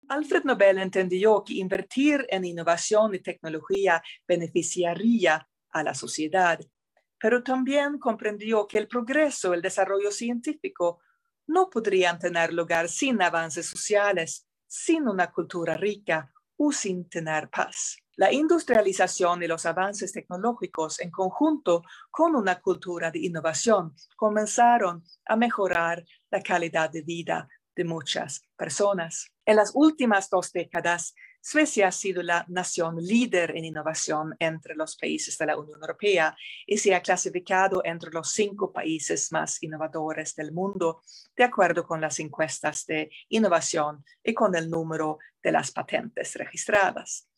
Alfred Nobel entendió que invertir en innovación y tecnología beneficiaría a la sociedad, pero también comprendió que el progreso, el desarrollo científico, no podrían tener lugar sin avances sociales, sin una cultura rica o sin tener paz. La industrialización y los avances tecnológicos en conjunto con una cultura de innovación comenzaron a mejorar la calidad de vida de muchas personas. En las últimas 2 décadas, Suecia ha sido la nación líder en innovación entre los países de la Unión Europea y se ha clasificado entre los 5 países más innovadores del mundo, de acuerdo con las encuestas de innovación y con el número de las patentes registradas.